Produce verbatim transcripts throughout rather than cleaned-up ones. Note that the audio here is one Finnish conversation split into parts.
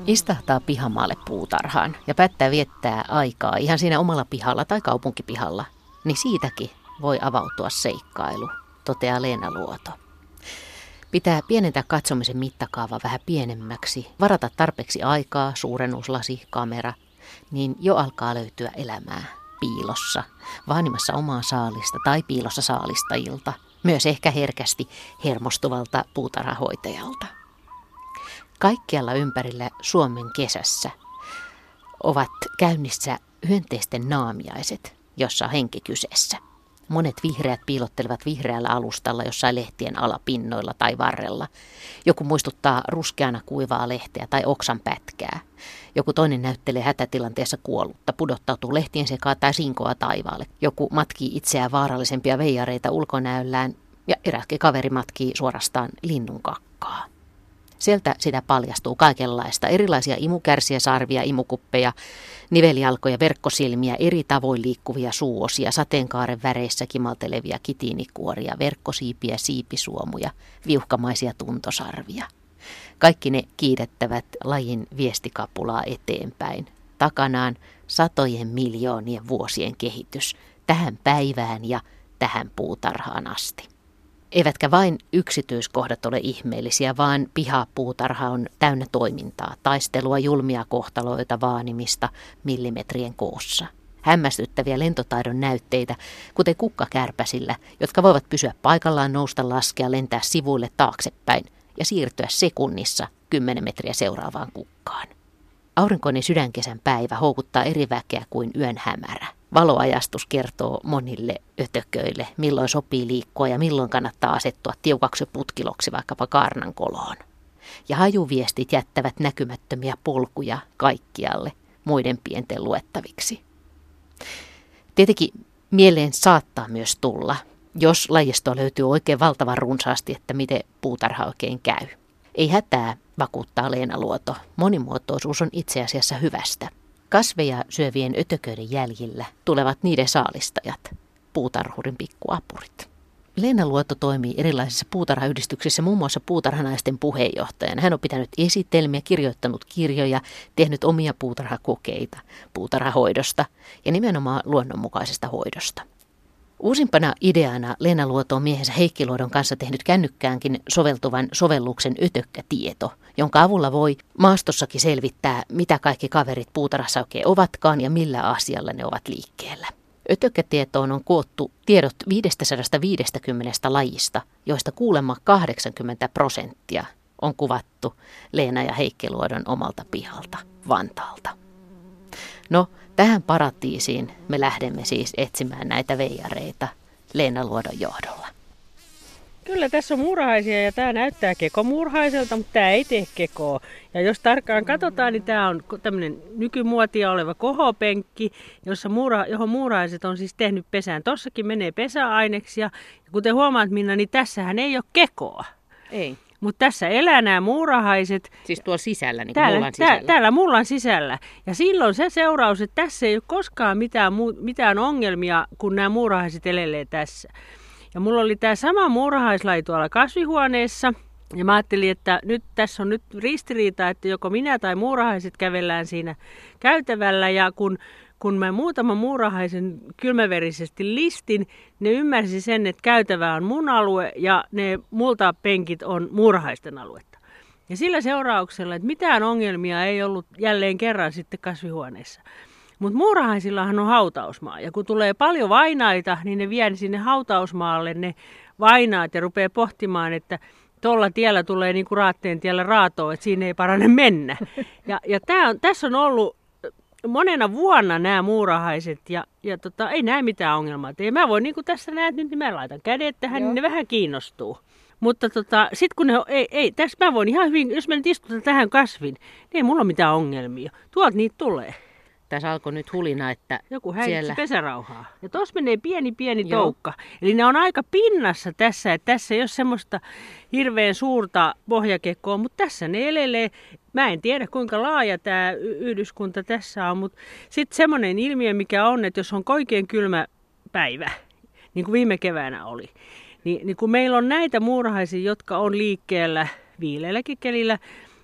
Istahtaa pihamaalle puutarhaan ja päättää viettää aikaa ihan siinä omalla pihalla tai kaupunkipihalla, niin siitäkin voi avautua seikkailu, toteaa Leena Luoto. Pitää pienentää katsomisen mittakaava vähän pienemmäksi, varata tarpeeksi aikaa, suurennuslasi, kamera, niin jo alkaa löytyä elämää piilossa, vaanimassa omaa saalista tai piilossa saalistajilta, myös ehkä herkästi hermostuvalta puutarhahoitajalta. Kaikkialla ympärillä Suomen kesässä ovat käynnissä hyönteisten naamiaiset, jossa on henki kyseessä. Monet vihreät piilottelevat vihreällä alustalla jossain lehtien alapinnoilla tai varrella. Joku muistuttaa ruskeana kuivaa lehteä tai oksan pätkää. Joku toinen näyttelee hätätilanteessa kuollutta, pudottautuu lehtien sekaan tai sinkoa taivaalle. Joku matkii itseään vaarallisempia veijareita ulkonäöllään ja eräskin kaveri matkii suorastaan linnun kakkaa. Sieltä sitä paljastuu kaikenlaista, erilaisia imukärsiä, sarvia, imukuppeja, nivelijalkoja, verkkosilmiä, eri tavoin liikkuvia suuosia, sateenkaaren väreissä kimaltelevia kitiinikuoria, verkkosiipiä, siipisuomuja, viuhkamaisia tuntosarvia. Kaikki ne kiidettävät lajin viestikapulaa eteenpäin. Takanaan satojen miljoonien vuosien kehitys tähän päivään ja tähän puutarhaan asti. Eivätkä vain yksityiskohdat ole ihmeellisiä, vaan pihapuutarha on täynnä toimintaa, taistelua, julmia kohtaloita, vaanimista millimetrien koossa. Hämmästyttäviä lentotaidon näytteitä, kuten kukkakärpäsillä, jotka voivat pysyä paikallaan, nousta, laskea, lentää sivuille taaksepäin ja siirtyä sekunnissa kymmenen metriä seuraavaan kukkaan. Aurinkoinen sydänkesän päivä houkuttaa eri väkeä kuin yön hämärä. Valoajastus kertoo monille ötököille, milloin sopii liikkua ja milloin kannattaa asettua tiukaksi putkiloksi vaikkapa kaarnankoloon. Ja hajuviestit jättävät näkymättömiä polkuja kaikkialle muiden pienten luettaviksi. Tietenkin mieleen saattaa myös tulla, jos lajistoa löytyy oikein valtavan runsaasti, että miten puutarha oikein käy. Ei hätää, vakuuttaa Leena Luoto. Monimuotoisuus on itse asiassa hyvästä. Kasveja syövien ötököiden jäljillä tulevat niiden saalistajat, puutarhurin pikkuapurit. Leena Luoto toimii erilaisissa puutarhayhdistyksissä, muun muassa puutarhanaisten puheenjohtajana. Hän on pitänyt esitelmiä, kirjoittanut kirjoja, tehnyt omia puutarhakokeita puutarhahoidosta ja nimenomaan luonnonmukaisesta hoidosta. Uusimpana ideana Leena Luoto on miehensä Heikki Luodon kanssa tehnyt kännykkäänkin soveltuvan sovelluksen Ötökkätieto, jonka avulla voi maastossakin selvittää, mitä kaikki kaverit puutarhassa oikein ovatkaan ja millä asialla ne ovat liikkeellä. Ötökkätietoon on koottu tiedot viisisataaviisikymmentä lajista, joista kuulemma kahdeksankymmentä prosenttia on kuvattu Leena ja Heikki Luodon omalta pihalta, Vantaalta. No, tähän paratiisiin me lähdemme siis etsimään näitä veijareita Leena Luodon johdolla. Kyllä tässä on muurahaisia ja tämä näyttää kekomuurahaiselta, mutta tämä ei tee kekoa. Ja jos tarkkaan katsotaan, niin tämä on tämmöinen nykymuotia oleva kohopenkki, jossa muura, johon muurahaiset on siis tehnyt pesään. Tossakin menee pesäaineksi ja kuten huomaat Minna, niin tässähän ei ole kekoa. Ei. Mutta tässä elää nämä muurahaiset. Siis tuolla sisällä, niin täällä, mullan sisällä. Tää, täällä mullan sisällä. Ja silloin se seuraus, että tässä ei ole koskaan mitään, mitään ongelmia, kun nämä muurahaiset elelee tässä. Ja mulla oli tämä sama muurahaislaji tuolla kasvihuoneessa. Ja mä ajattelin, että nyt tässä on nyt ristiriita, että joko minä tai muurahaiset kävellään siinä käytävällä. Ja kun, kun mä muutaman muurahaisen kylmäverisesti listin, ne ymmärsi sen, että käytävä on mun alue ja ne multapenkit on muurahaisten aluetta. Ja sillä seurauksella, että mitään ongelmia ei ollut jälleen kerran sitten kasvihuoneessa. Mutta muurahaisillahan on hautausmaa ja kun tulee paljon vainaita, niin ne vie sinne hautausmaalle ne vainaat ja rupeaa pohtimaan, että tuolla tiellä tulee niin kuin Raatteen tiellä raatoa, että siinä ei parane mennä. Ja, ja tää on, tässä on ollut monena vuonna nämä muurahaiset ja, ja tota, ei näe mitään ongelmaa. Ja mä voin, niin kuin tässä näet nyt, niin mä laitan kädet tähän, Joo. niin ne vähän kiinnostuu. Mutta tota, sitten kun ne, ei, ei, tässä mä voin ihan hyvin, jos mä nyt istutan tähän kasvin, niin ei mulla ole mitään ongelmia. Tuolta niitä tulee. Tässä alkoi nyt hulina, että joku häiritsi siellä pesärauhaa. Ja tuossa menee pieni pieni Joo. toukka. Eli ne on aika pinnassa tässä, että tässä ei ole semmoista hirveän suurta pohjakekkoa, mutta tässä ne elelee. Mä en tiedä kuinka laaja tämä yhdyskunta tässä on, mutta sitten semmoinen ilmiö, mikä on, että jos on oikein kylmä päivä, niin kuin viime keväänä oli, niin, niin kun meillä on näitä muurahaisia, jotka on liikkeellä viileälläkin kelillä,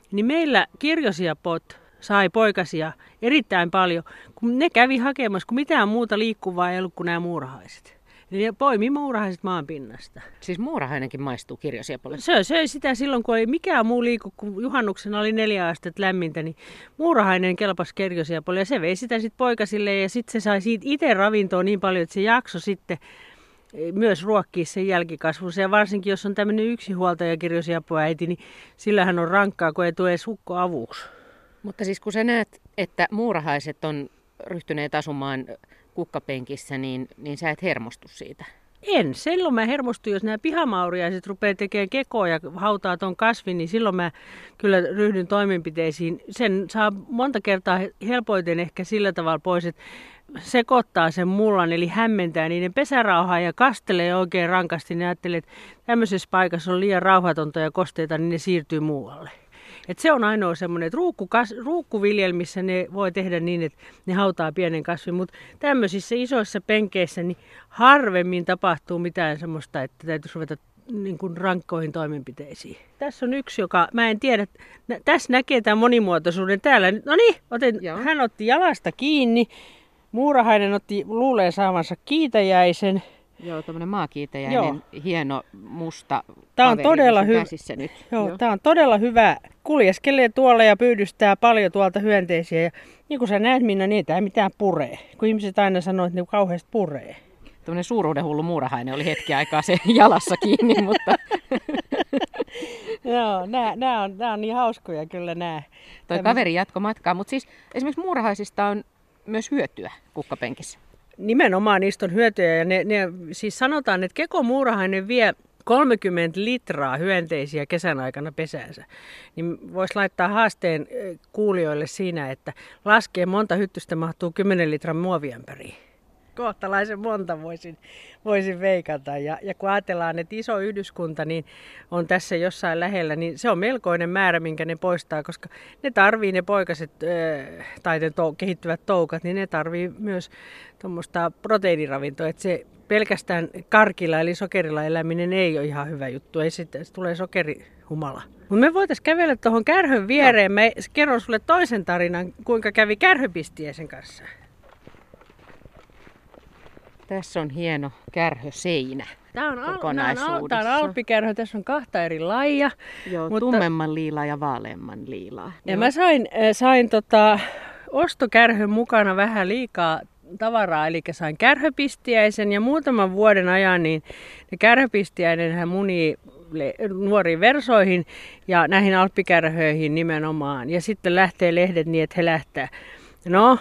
niin meillä kirjosiapot sai poikasia erittäin paljon, kun ne kävi hakemassa, kun mitään muuta liikkuvaa ei ollut kuin nämä muurahaiset. Eli ne poimi muurahaiset maan pinnasta. Siis muurahainenkin maistuu kirjosiepolle? Se söi sitä silloin, kun ei mikään muu liiku, kun juhannuksena oli neljä astetta lämmintä, niin muurahainen kelpasi kirjosiepolle ja se vei sitä sitten poikasille ja sitten se sai siitä itse ravintoa niin paljon, että se jaksoi sitten myös ruokkia sen jälkikasvunsa. Ja varsinkin, jos on tämmöinen yksinhuoltaja kirjosiepoäiti, niin sillähän on rankkaa, kun ei tule sukko avuksi. Mutta siis kun sä näet, että muurahaiset on ryhtyneet asumaan kukkapenkissä, niin, niin sä et hermostu siitä? En. Silloin mä hermostun, jos nämä pihamauriaiset rupeaa tekemään kekoa ja hautaa ton kasvin, niin silloin mä kyllä ryhdyn toimenpiteisiin. Sen saa monta kertaa helpoiten ehkä sillä tavalla pois, että sekoittaa sen mullan, eli hämmentää niiden pesärauhaa ja kastelee oikein rankasti. Ne ajattelee, että tämmöisessä paikassa on liian rauhatonta ja kosteita, niin ne siirtyy muualle. Et se on ainoa semmoinen, että ruukkukas, ruukkuviljelmissä ne voi tehdä niin, että ne hautaa pienen kasvin, mutta tämmöisissä isoissa penkeissä niin harvemmin tapahtuu mitään semmoista, että täytyisi ruveta niin kuin rankkoihin toimenpiteisiin. Tässä on yksi, joka, mä en tiedä, nä, tässä näkee tämän monimuotoisuuden täällä. No niin, otin, hän otti jalasta kiinni, muurahainen otti, luulee saavansa kiitäjäisen. Joo, tämmöinen maakiitäjäinen, Joo. hieno musta Tämä on todella hyvä. Nyt. Joo, Joo. Tämä on todella hyvä. Kuljeskelee tuolla ja pyydystää paljon tuolta hyönteisiä. Ja niin kuin sä näet, Minna, niin ei tämä mitään puree. Kun ihmiset aina sanoo, että ne kauheasti puree. Tämmöinen suuruudenhullu muurahainen oli hetki aikaa se jalassa kiinni, mutta... Joo, nämä, nämä, on, nämä on niin hauskoja kyllä nämä. Toi Tämmöis... kaveri jatko matkaa, mutta siis esimerkiksi muurahaisista on myös hyötyä kukkapenkissä. Nimenomaan niistä on hyötyjä ja ne, ne, siis sanotaan, että kekomuurahainen vie kolmekymmentä litraa hyönteisiä kesän aikana pesäänsä. Niin voisi laittaa haasteen kuulijoille siinä, että laskee monta hyttystä mahtuu kymmenen litran muoviämpäriin. Kohtalaisen monta voisin, voisin veikata. Ja, ja kun ajatellaan, että iso yhdyskunta niin on tässä jossain lähellä, niin se on melkoinen määrä, minkä ne poistaa, koska ne tarvii ne poikaset äh, tai ne to, kehittyvät toukat, niin ne tarvii myös tuommoista proteiiniravintoa. Että se pelkästään karkilla eli sokerilla eläminen ei ole ihan hyvä juttu, ei sitten se tulee sokerihumala. Mutta me voitaisiin kävellä tuohon kärhön viereen. Mä kerron sulle toisen tarinan, kuinka kävi kärhöpistiäisen kanssa. Tässä on hieno kärhöseinä. Tämä on, al- tämä on alppikärhö, tässä on kahta eri lajia. Joo, mutta... tummemman liilaa ja vaaleamman liilaa. Ja Joo. mä sain, sain tota, ostokärhön mukana vähän liikaa tavaraa, eli sain kärhöpistiäisen ja muutaman vuoden ajan niin ne kärhöpistiäinenhän munii nuoriin versoihin ja näihin alppikärhöihin nimenomaan. Ja sitten lähtee lehdet niin, että he lähtee. No,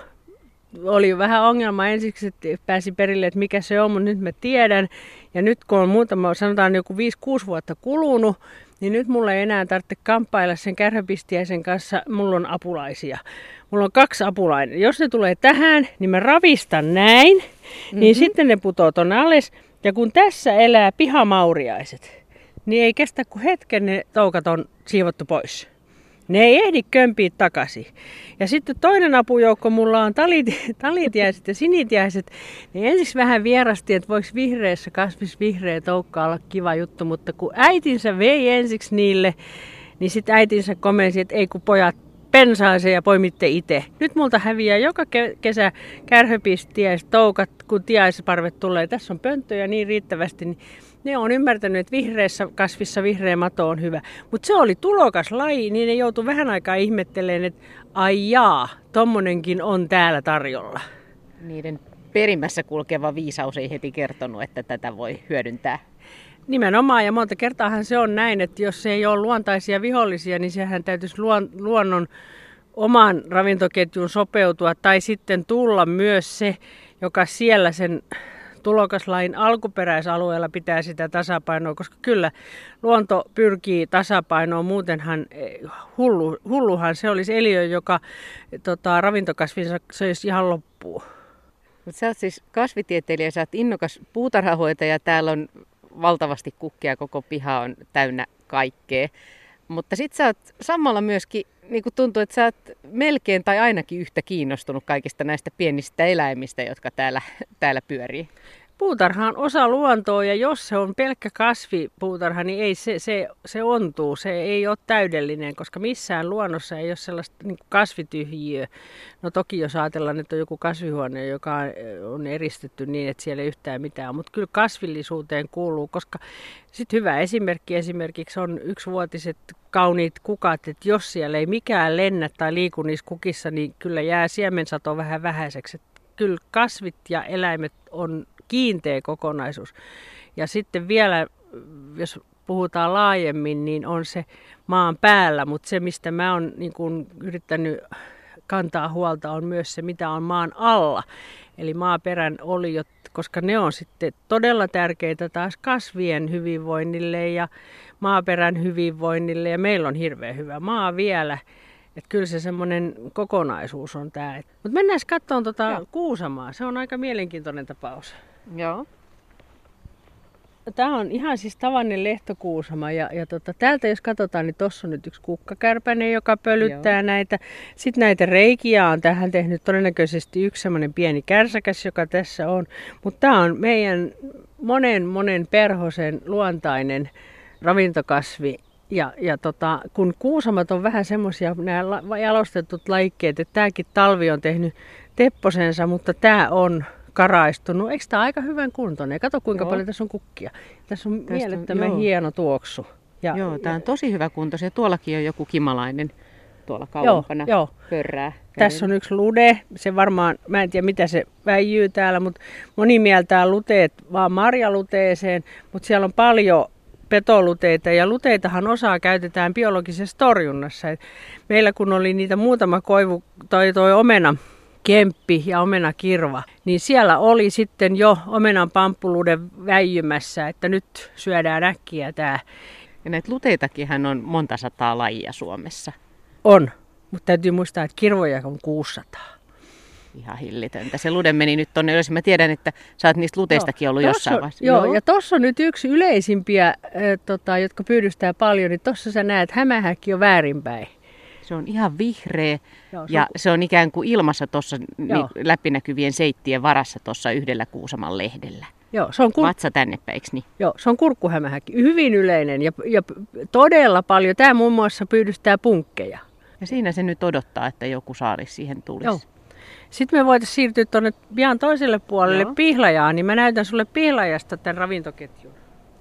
oli vähän ongelma ensiksi, että pääsi perille, että mikä se on, mutta nyt mä tiedän. Ja nyt kun on muutama, sanotaan joku viisi kuusi vuotta kulunut, niin nyt mulla ei enää tarvitse kamppailla sen kärhöpistiäisen kanssa. Mulla on apulaisia. Mulla on kaksi apulainen. Jos ne tulee tähän, niin mä ravistan näin, mm-hmm. niin sitten ne putoo tonne alas. Ja kun tässä elää pihamauriaiset, niin ei kestä kuin hetken ne toukat on siivottu pois. Ne ei ehdi kömpiä takaisin. Ja sitten toinen apujoukko mulla on talit, talitiaiset ja sinitiaiset. Niin ensiksi vähän vierasti, että voiko vihreässä kasvissa vihreä toukka olla kiva juttu. Mutta kun äitinsä vei ensiksi niille, niin sitten äitinsä komensi, että ei kun pojat pensaaseen ja poimitte itse. Nyt multa häviää joka kesä kärhöpistiäiset toukat, kun tiaisparvet tulee. Tässä on pönttöjä niin riittävästi, niin ne on ymmärtänyt, että vihreässä kasvissa vihreä mato on hyvä. Mutta se oli tulokas laji, niin ne joutui vähän aikaa ihmettelemään, että ai jaa, tommonenkin on täällä tarjolla. Niiden perimmässä kulkeva viisaus ei heti kertonut, että tätä voi hyödyntää. Nimenomaan, ja monta kertaahan se on näin, että jos ei ole luontaisia vihollisia, niin sehän täytyisi luon, luonnon omaan ravintoketjuun sopeutua, tai sitten tulla myös se, joka siellä sen tulokaslain alkuperäisalueella pitää sitä tasapainoa, koska kyllä luonto pyrkii tasapainoon, muutenhan hullu, hulluhan se olisi eliö, joka tota, ravintokasvinsa söisi ihan loppuun. Sä oot siis kasvitieteilijä, sä oot innokas puutarhahoitaja, täällä on valtavasti kukkia, koko piha on täynnä kaikkea. Mutta sit sä oot samalla myöskin, niin kuin tuntuu, että sä oot melkein tai ainakin yhtä kiinnostunut kaikista näistä pienistä eläimistä, jotka täällä, täällä pyörii. Puutarha on osa luontoa ja jos se on pelkkä kasvipuutarha, niin ei se, se, se ontuu. Se ei ole täydellinen, koska missään luonnossa ei ole sellaista niin kuin kasvityhjiöä. No toki jos ajatellaan, että on joku kasvihuone, joka on eristetty niin, että siellä ei yhtään mitään, mutta kyllä kasvillisuuteen kuuluu, koska sitten hyvä esimerkki esimerkiksi on yksivuotiset kauniit kukat, että jos siellä ei mikään lennä tai liiku niissä kukissa, niin kyllä jää siemensato vähän vähäiseksi. Kyllä kasvit ja eläimet on kiinteä kokonaisuus. Ja sitten vielä, jos puhutaan laajemmin, niin on se maan päällä, mutta se, mistä mä oon niin kun yrittänyt kantaa huolta, on myös se, mitä on maan alla. Eli maaperän oliot, koska ne on sitten todella tärkeitä taas kasvien hyvinvoinnille ja maaperän hyvinvoinnille. Ja meillä on hirveän hyvä maa vielä. Että kyllä se semmoinen kokonaisuus on tämä. Mutta mennään katsomaan tuota Kuusamaa. Se on aika mielenkiintoinen tapaus. Joo. Tämä on ihan siis tavallinen lehtokuusama. Ja, ja tota, täältä jos katsotaan, niin tuossa on nyt yksi kukkakärpänen, joka pölyttää Joo. näitä. Sitten näitä reikiä on tähän tehnyt todennäköisesti yksi semmoinen pieni kärsäkäs, joka tässä on. Mutta tämä on meidän monen monen perhosen luontainen ravintokasvi. Ja, ja tota, kun kuusamat on vähän semmoisia, nämä jalostetut lajikkeet, että tämäkin talvi on tehnyt tepposensa, mutta tämä on karaistunut. Eikö tämä aika hyvän kuntoinen? Kato kuinka joo. paljon tässä on kukkia. Tässä on Tästä mielettömän on, hieno tuoksu. Ja, joo, tämä on tosi hyvä kuntoinen. Ja tuollakin on joku kimalainen tuolla kauempana joo, joo. pörrää. Tässä on yksi lude. Se varmaan, mä en tiedä mitä se väijyy täällä, mutta moni mieltää luteet vaan marjaluteeseen, mutta siellä on paljon petoluteita, ja luteitahan osaa käytetään biologisessa torjunnassa. Et meillä kun oli niitä muutama koivu, toi, toi omena kemppi ja omena kirva, niin siellä oli sitten jo omenan pamppulude väijymässä, että nyt syödään äkkiä tää. Ja näitä luteitakinhan on monta sataa lajia Suomessa. On, mutta täytyy muistaa, että kirvoja on kuusisataa. Ihan hillitöntä. Se lude meni nyt tonne ylös. Mä tiedän, että sä oot niistä luteistakin joo, ollut jossain on, vaiheessa. Joo, joo, ja tossa on nyt yksi yleisimpiä, äh, tota, jotka pyydystää paljon, niin tossa sä näet, hämähäkki on väärinpäin. Se on ihan vihreä joo, se ja on... se on ikään kuin ilmassa tuossa läpinäkyvien seittien varassa tuossa yhdellä Kuusaman lehdellä. Joo, se on kur... Vatsa tännepäin, eikö niin? Joo, se on kurkkuhämähäkki. Hyvin yleinen ja, ja todella paljon. Tämä muun muassa pyydystää punkkeja. Ja siinä se nyt odottaa, että joku saalis siihen tulisi. Joo. Sitten me voitaisiin siirtyä tuonne pian toiselle puolelle Joo. Pihlajaan, niin mä näytän sulle Pihlajasta tämän ravintoketjun.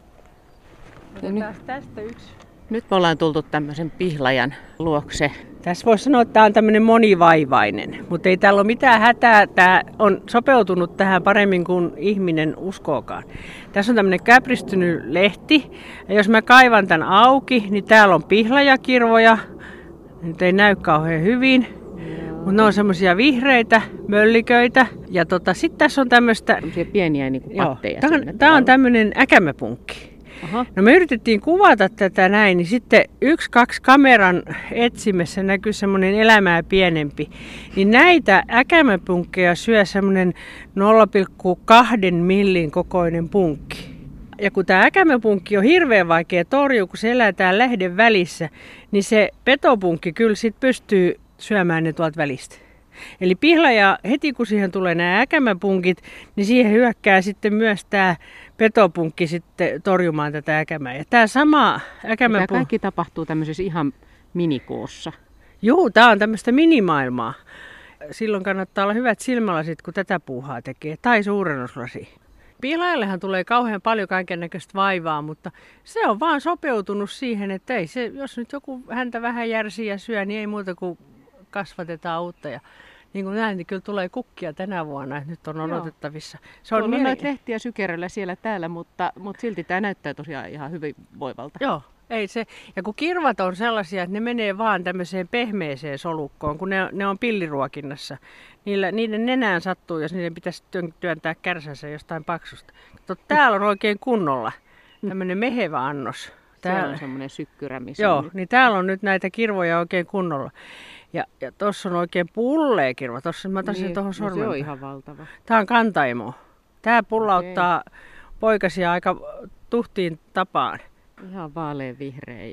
Otetaan tästä yksi. Nyt me ollaan tultu tämmöisen Pihlajan luokse. Tässä voisi sanoa, että tämä on tämmöinen monivaivainen, mutta ei täällä ole mitään hätää. Tämä on sopeutunut tähän paremmin kuin ihminen uskookaan. Tässä on tämmöinen käpristynyt lehti, ja jos mä kaivan tämän auki, niin täällä on pihlajakirvoja. Nyt ei näy kauhean hyvin. Mutta ne on semmoisia vihreitä mölliköitä. Ja tota, sitten tässä on tämmöistä... pieniä niinku patteja. Tämä on tämmöinen äkämäpunkki. Aha. No me yritettiin kuvata tätä näin, niin sitten yksi, kaksi kameran etsimessä näkyy semmoinen elämää pienempi. Niin näitä äkämäpunkkeja syö semmoinen nolla pilkku kaksi millin kokoinen punkki. Ja kun tämä äkämäpunkki on hirveän vaikea torjua, kun se elää täällä lehden välissä, niin se petopunkki kyllä sit pystyy syömään ne tuolta välistä. Eli pihlaja, heti kun siihen tulee nämä äkämäpunkit, niin siihen hyökkää sitten myös tämä petopunkki sitten torjumaan tätä äkämää. Ja tämä sama äkämäpunkki... Tämä kaikki tapahtuu tämmöisessä ihan minikoossa. Joo, tämä on tämmöistä minimaailmaa. Silloin kannattaa olla hyvät silmälasit, kun tätä puuhaa tekee, tai suurennuslasi. Pihlajallehan tulee kauhean paljon kaikennäköistä vaivaa, mutta se on vaan sopeutunut siihen, että ei se, jos nyt joku häntä vähän järsii ja syö, niin ei muuta kuin kasvatetaan uutta. Ja niin kuin näin, niin kyllä tulee kukkia tänä vuonna, että nyt on odotettavissa. Se on miele... noita lehtiä sykeröllä siellä täällä, mutta, mutta silti tämä näyttää tosiaan ihan hyvin voivalta. Joo, ei se. Ja kun kirvat on sellaisia, että ne menee vaan tämmöiseen pehmeeseen solukkoon, kun ne, ne on pilliruokinnassa. Niillä, niiden nenään sattuu, jos niiden pitäisi työntää kärsänsä jostain paksusta. Mutta täällä on oikein kunnolla tämmöinen mehevä annos. Täällä se on semmoinen sykkyrä, missä joo, on... niin täällä on nyt näitä kirvoja oikein kunnolla. Ja, ja tuossa on oikein pullea kirva. Tuossa mä otan niin, sen tuohon sormen. No se on ihan valtava. Tää on kantaimo. Tää pullauttaa okay. poikasia aika tuhtiin tapaan. Ihan vaalean vihreä. Ja... Joo.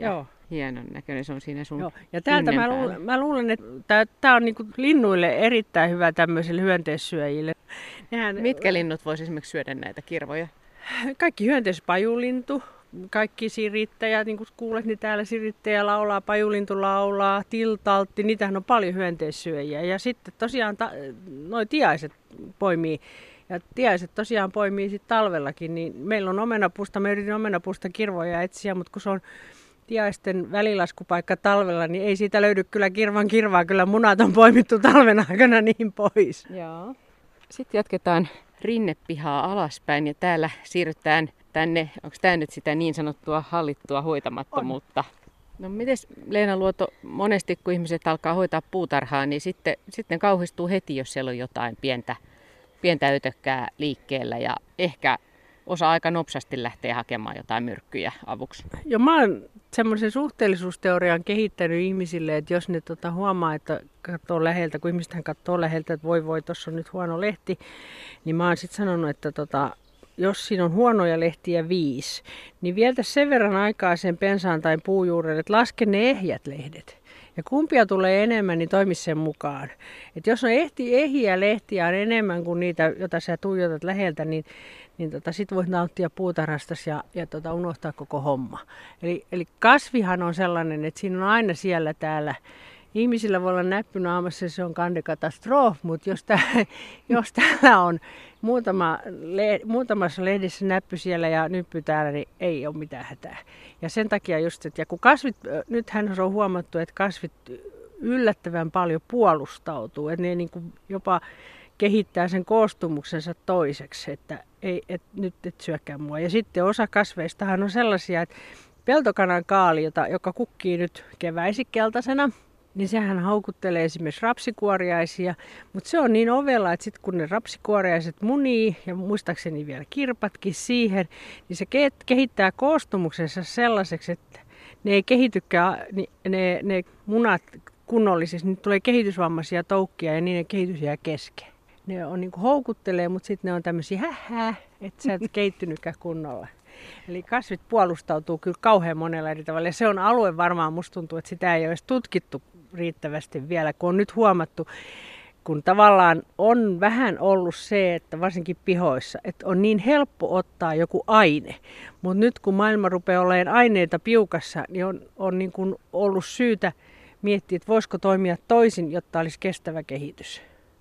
hienon näköinen, se on siinä sun. Joo. Ja täältä mä luulen, mä luulen, että tämä on niinku linnuille erittäin hyvä tämmöisille hyönteissyöjille. Nehän, mitkä linnut vois esimerkiksi syödä näitä kirvoja? Kaikki hyönteispajulintu, kaikki sirittäjät, niin kuin kuulet, niin täällä sirittäjä laulaa, pajulintu laulaa, tiltaltti, niitähän on paljon hyönteissyöjiä. Ja sitten tosiaan ta- noi tiaiset poimii. Ja tiaiset tosiaan poimii sitten talvellakin, niin meillä on omenapuusta, mä yritin omenapuusta kirvoja etsiä, mutta kun se on tiaisten välilaskupaikka talvella, niin ei siitä löydy kyllä kirvan kirvaa, kyllä munat on poimittu talven aikana niin pois. Joo. Sitten jatketaan rinnepihaa alaspäin ja täällä siirrytään tänne, onko tämä nyt sitä niin sanottua hallittua hoitamattomuutta? On. No mites Leena Luoto, monesti kun ihmiset alkaa hoitaa puutarhaa, niin sitten, sitten kauhistuu heti, jos siellä on jotain pientä, pientä ötökkää liikkeellä ja ehkä osa aika nopsasti lähtee hakemaan jotain myrkkyjä avuksi. Joo, mä oon semmoisen suhteellisuusteorian kehittänyt ihmisille, että jos ne tota, huomaa, että katsoo läheltä, kun ihmisethän katsoo läheltä, että voi voi, tuossa on nyt huono lehti, niin mä oon sitten sanonut, että tota, jos siinä on huonoja lehtiä viisi, niin vietä sen verran aikaa sen pensaan tai puujuurelle, että laske ne ehjät lehdet. Ja kumpia tulee enemmän, niin toimi sen mukaan. Et jos on ehti, ehjiä lehtiä on enemmän kuin niitä, joita sä tuijotat läheltä, niin, niin tota, sit voit nauttia puutarhastas ja, ja tota, unohtaa koko homma. Eli, eli kasvihan on sellainen, että siinä on aina siellä täällä. Ihmisillä voi olla näppy naamassa, se on kandekatastrof, mutta jos, tää, jos täällä on muutama, le, muutamassa lehdessä näppy siellä ja nyppy täällä, niin ei ole mitään hätää. Ja sen takia just, että ja kun kasvit, nythän on huomattu, että kasvit yllättävän paljon puolustautuu, että ne niin kuin jopa kehittää sen koostumuksensa toiseksi, että ei, et, nyt et syökään mua. Ja sitten osa kasveistahan on sellaisia, että peltokanan kaali, jota, joka kukkii nyt keväisin keltaisena, niin sehän haukuttelee esimerkiksi rapsikuoriaisia, mutta se on niin ovella, että sitten kun ne rapsikuoriaiset munii, ja muistaakseni vielä kirpatkin siihen, niin se kehittää koostumuksensa sellaiseksi, että ne ei kehitykään, ne, ne munat kunnollisesti, niin tulee kehitysvammaisia toukkia ja niiden kehitys jää kesken. Ne on niin kuin houkuttelee, mutta sitten ne on tämmöisiä hähää, että sä et kehittynytkään kunnolla. Eli kasvit puolustautuu kyllä kauhean monella eri tavalla. Ja se on alue varmaan, musta tuntuu, että sitä ei ole edes tutkittu riittävästi vielä, kun on nyt huomattu, kun tavallaan on vähän ollut se, että varsinkin pihoissa, että on niin helppo ottaa joku aine. Mutta nyt kun maailma rupeaa olemaan aineita piukassa, niin on, on niin kuin ollut syytä miettiä, että voisiko toimia toisin, jotta olisi kestävä kehitys.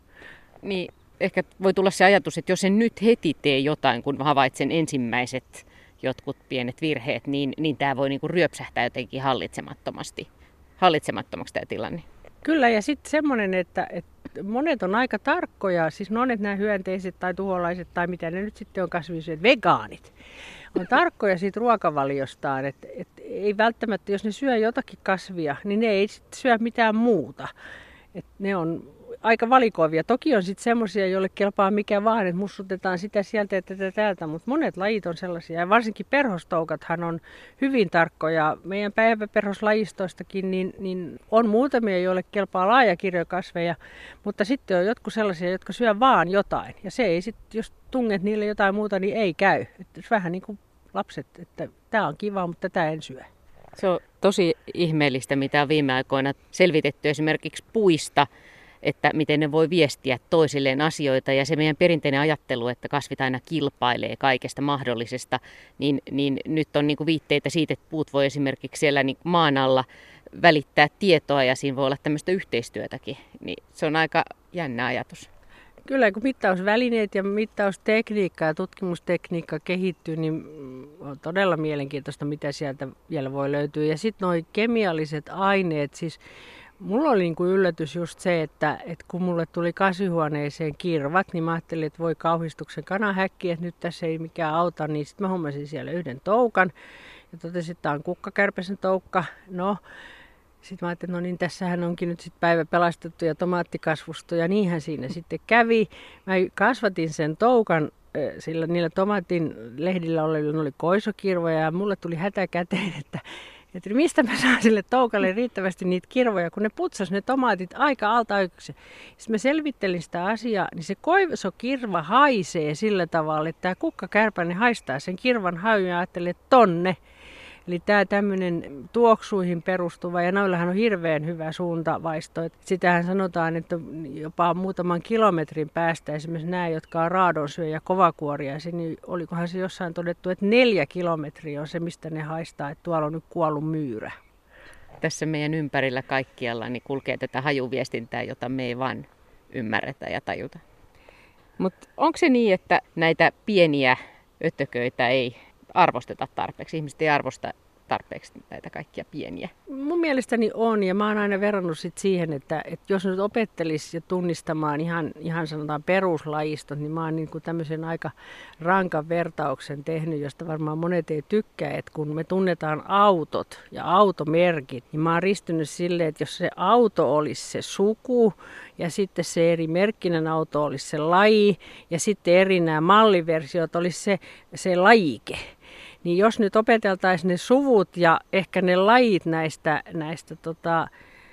Niin, ehkä voi tulla se ajatus, että jos en nyt heti tee jotain, kun havaitsen ensimmäiset jotkut pienet virheet, niin, niin tämä voi niinku ryöpsähtää jotenkin hallitsemattomasti. Hallitsemattomaksi tämä tilanne. Kyllä, ja sitten semmoinen, että, että monet on aika tarkkoja, siis monet nämä hyönteiset tai tuholaiset tai mitä ne nyt sitten on kasvissyöt, vegaanit, on tarkkoja siitä ruokavaliostaan, että, että ei välttämättä, jos ne syö jotakin kasvia, niin ne ei sitten syö mitään muuta. Että ne on aika valikoivia. Toki on sitten semmoisia, joille kelpaa mikä vaan, että mussutetaan sitä sieltä ja tätä täältä, mutta monet lajit on sellaisia. Ja varsinkin perhostoukathan on hyvin tarkkoja. Meidän päiväperhoslajistoistakin niin, niin on muutamia, joille kelpaa laaja kirjo kasveja, mutta sitten on jotkut sellaisia, jotka syö vaan jotain. Ja se ei sitten, jos tunget niille jotain muuta, niin ei käy. Että vähän niin kuin lapset, että tämä on kiva, mutta tätä en syö. Se on tosi ihmeellistä, mitä on viime aikoina selvitetty esimerkiksi puista, että miten ne voi viestiä toisilleen asioita. Ja se meidän perinteinen ajattelu, että kasvit aina kilpailee kaikesta mahdollisesta, niin, niin nyt on niin kuin viitteitä siitä, että puut voi esimerkiksi siellä niin maan alla välittää tietoa ja siinä voi olla tämmöistä yhteistyötäkin. Niin se on aika jännä ajatus. Kyllä, kun mittausvälineet ja mittaustekniikka ja tutkimustekniikka kehittyy, niin on todella mielenkiintoista, mitä sieltä vielä voi löytyä. Ja sitten nuo kemialliset aineet, siis mulla oli niin kuin yllätys just se, että, että kun mulle tuli kasvihuoneeseen kirvat, niin mä ajattelin, että voi kauhistuksen kanahäkki, että nyt tässä ei mikään auta, niin sitten mä hommasin siellä yhden toukan ja totesin, että tämä on kukkakärpäsen toukka. No, sitten mä ajattelin, että no niin, tässähän onkin nyt sit päivä pelastettu ja tomaattikasvusto ja niinhän siinä sitten kävi. Mä kasvatin sen toukan, sillä niillä tomaatin lehdillä oli, oli koisokirvoja ja mulle tuli hätä käteen, että että mistä mä saan sille toukalle riittävästi niitä kirvoja, kun ne putsas ne tomaatit aika alta yksi. Sitten mä selvittelin sitä asiaa, niin se koivusokirva haisee sillä tavalla, että tämä kukkakärpäinen haistaa sen kirvan hajun ja ajattelee, että tonne. Eli tämä tämmöinen tuoksuihin perustuva, ja noillahan on hirveän hyvä suuntavaisto. Sitähän sanotaan, että jopa muutaman kilometrin päästä esimerkiksi nämä, jotka on raadonsyöjä kovakuoriaisia, niin olikohan se jossain todettu, että neljä kilometriä on se, mistä ne haistaa, että tuolla on nyt kuollut myyrä. Tässä meidän ympärillä kaikkialla niin kulkee tätä hajuviestintää, jota me ei vaan ymmärretä ja tajuta. Mutta onko se niin, että näitä pieniä ötököitä ei arvosteta tarpeeksi? Ihmiset ei arvosta tarpeeksi näitä kaikkia pieniä. Mun mielestäni on, ja mä oon aina verrannut sit siihen, että, että jos nyt opettelisi ja tunnistamaan ihan, ihan sanotaan peruslajistot, niin mä oon niin kuin tämmöisen aika rankan vertauksen tehnyt, josta varmaan monet ei tykkää, että kun me tunnetaan autot ja automerkit, niin mä oon ristynyt silleen, että jos se auto olisi se suku, ja sitten se eri merkkinen auto olisi se laji, ja sitten eri nämä malliversiot olisi se, se lajike. Niin jos nyt opeteltaisiin ne suvut ja ehkä ne lajit näistä, näistä tota,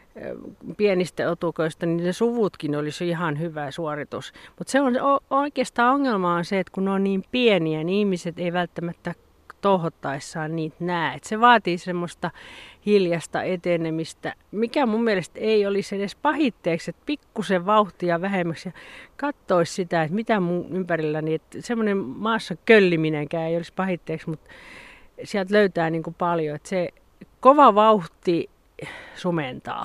pienistä otukoista, niin ne suvutkin olisi ihan hyvä suoritus. Mutta se on oikeastaan ongelma on se, että kun ne on niin pieniä, niin ihmiset ei välttämättä touhottaessaan niitä näe. Et se vaatii semmoista hiljasta etenemistä, mikä mun mielestä ei olisi edes pahitteeksi, että pikkusen vauhtia vähemmäksi ja katsoisi sitä, että mitä mun ympärilläni, että semmoinen maassa kölliminenkään ei olisi pahitteeksi, mutta sieltä löytää niin kuin paljon, että se kova vauhti sumentaa.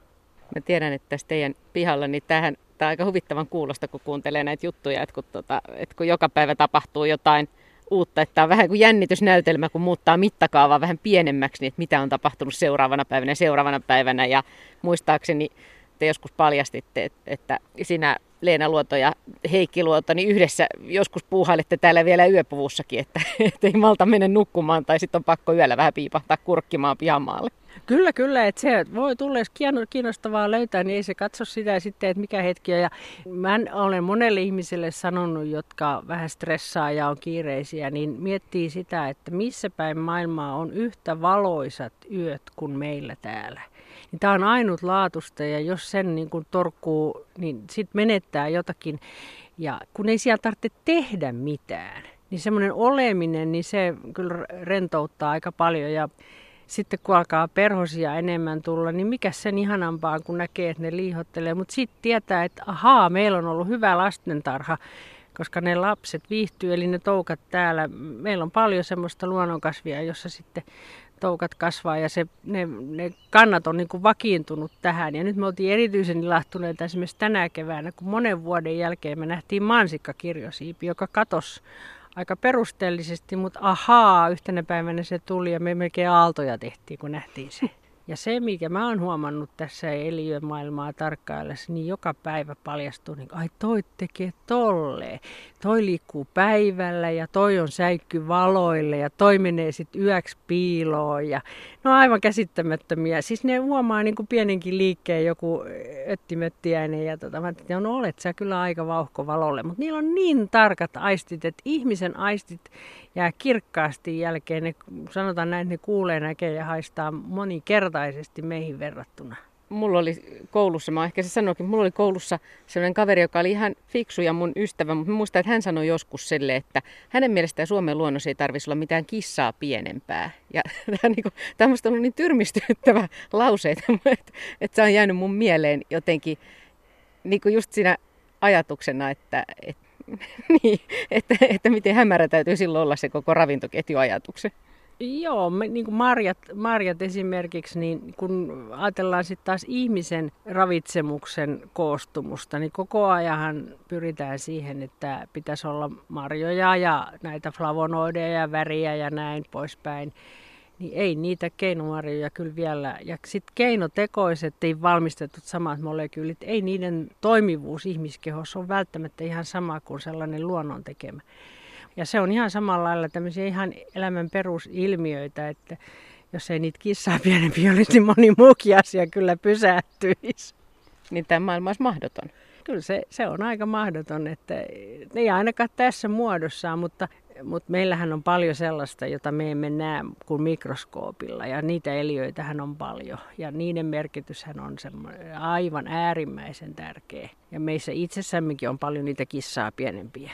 Mä tiedän, että tässä teidän pihalla, niin tämähän, tämä on aika huvittavan kuulosta, kun kuuntelee näitä juttuja, että kun, tota, että kun joka päivä tapahtuu jotain uutta, että on vähän kuin jännitysnäytelmä, kun muuttaa mittakaavaa vähän pienemmäksi, niin että mitä on tapahtunut seuraavana päivänä ja seuraavana päivänä. Ja muistaakseni te joskus paljastitte, että sinä Leena Luoto ja Heikki Luoto, niin yhdessä joskus puuhailette täällä vielä yöpuvussakin, että, että ei malta mennä nukkumaan tai sitten on pakko yöllä vähän piipahtaa kurkkimaan pihamaalle. Kyllä, kyllä, että se voi tulla, jos kiinnostavaa löytää, niin ei se katso sitä sitten, että mikä hetki on. Ja mä olen monelle ihmiselle sanonut, jotka vähän stressaa ja on kiireisiä, niin miettii sitä, että missä päin maailmaa on yhtä valoisat yöt kuin meillä täällä. Niin tämä on ainutlaatuista ja jos sen niin kuin torkkuu, niin sitten menettää jotakin. Ja kun ei siellä tarvitse tehdä mitään, niin semmoinen oleminen, niin se kyllä rentouttaa aika paljon. Ja sitten kun alkaa perhosia enemmän tulla, niin mikä sen ihanampaa, kun näkee, että ne liihottelee. Mutta sitten tietää, että ahaa, meillä on ollut hyvä lastentarha, koska ne lapset viihtyy, eli ne toukat täällä. Meillä on paljon semmoista luonnonkasvia, jossa sitten toukat kasvaa ja se, ne, ne kannat on niin kuin vakiintunut tähän. Ja nyt me oltiin erityisen ilahtuneita esimerkiksi tänä keväänä, kun monen vuoden jälkeen me nähtiin mansikkakirjosiipi, joka katosi aika perusteellisesti, mutta ahaa, yhtenä päivänä se tuli ja me melkein aaltoja tehtiin, kun nähtiin se. Ja se, mikä mä oon huomannut tässä eliömaailmaa tarkkaillessa, niin joka päivä paljastuu, niin ai toi tekee tolleen. Toi liikkuu päivällä ja toi on säikky valoille ja toi menee sitten yöksi piiloon. Ja ne on aivan käsittämättömiä. Siis ne huomaa niin kuin pienenkin liikkeen joku öttimöttiäinen ja tota, mä ajattelin, no olet sä kyllä aika vauhko valolle. Mutta niillä on niin tarkat aistit, että ihmisen aistit jää kirkkaasti jälkeen. Ne, sanotaan näin, että ne kuulee, näkee ja haistaa monikertaisesti meihin verrattuna. Mulla oli koulussa, mä ehkä se sanoikin, mulla oli koulussa sellainen kaveri, joka oli ihan fiksu ja mun ystävä, mutta mä muistan, että hän sanoi joskus sille, että hänen mielestään Suomen luonnossa ei tarvitsisi olla mitään kissaa pienempää. Ja tämä on, niin tämä on ollut niin tyrmistyttävä lause, että, että se on jäänyt mun mieleen jotenkin niin kuin just siinä ajatuksena, että, että, niin, että, että miten hämärä täytyy silloin olla se koko ravintoketjuajatuksen. Joo, me, niin kuin marjat, marjat esimerkiksi, niin kun ajatellaan sitten taas ihmisen ravitsemuksen koostumusta, niin koko ajan pyritään siihen, että pitäisi olla marjoja ja näitä flavonoideja ja väriä ja näin poispäin. Niin ei niitä keinomarjoja kyllä vielä. Ja sitten keinotekoiset, ei valmistetut samat molekyylit, ei niiden toimivuus ihmiskehossa ole välttämättä ihan sama kuin sellainen luonnon tekemä. Ja se on ihan samalla lailla tämmöisiä ihan elämän perusilmiöitä, että jos ei niitä kissaa pienempi olisi, niin moni muukin asia kyllä pysähtyisi. Niin tämä maailma olisi mahdoton. Kyllä se, se on aika mahdoton, että ei ainakaan tässä muodossaan, mutta, mutta meillähän on paljon sellaista, jota me emme näe kuin mikroskoopilla. Ja niitä eliöitähän on paljon ja niiden merkityshän on semmoinen aivan äärimmäisen tärkeä. Ja meissä itsessämmekin on paljon niitä kissaa pienempiä.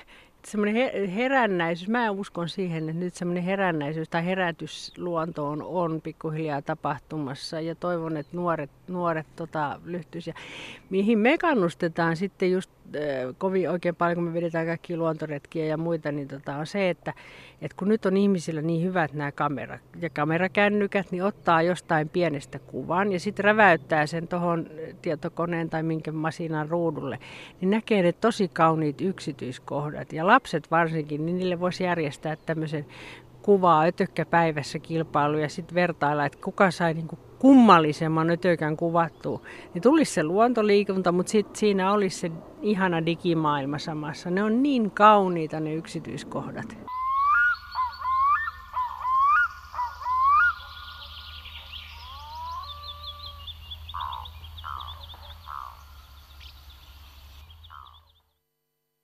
semmoinen herännäisyys, mä uskon siihen, että nyt semmoinen herännäisyys tai herätys luontoon on pikkuhiljaa tapahtumassa ja toivon, että nuoret, nuoret tota, lyhtyisivät. Mihin me kannustetaan sitten just äh, kovin oikein paljon, kun me vedetään kaikkia luontoretkiä ja muita, niin tota, on se, että, että kun nyt on ihmisillä niin hyvät nämä kamera ja kamerakännykät, niin ottaa jostain pienestä kuvan ja sitten räväyttää sen tuohon tietokoneen tai minkä masinan ruudulle, niin näkee ne tosi kauniit yksityiskohdat. Ja lapset varsinkin, niin niille voisi järjestää tämmöisen kuvaa ötökkäpäivässä kilpailu ja sitten vertailla, että kuka sai niinku kummallisemman ötökän kuvattua. Niin tulisi se luontoliikunta, mutta sitten siinä olisi se ihana digimaailma samassa. Ne on niin kauniita ne yksityiskohdat.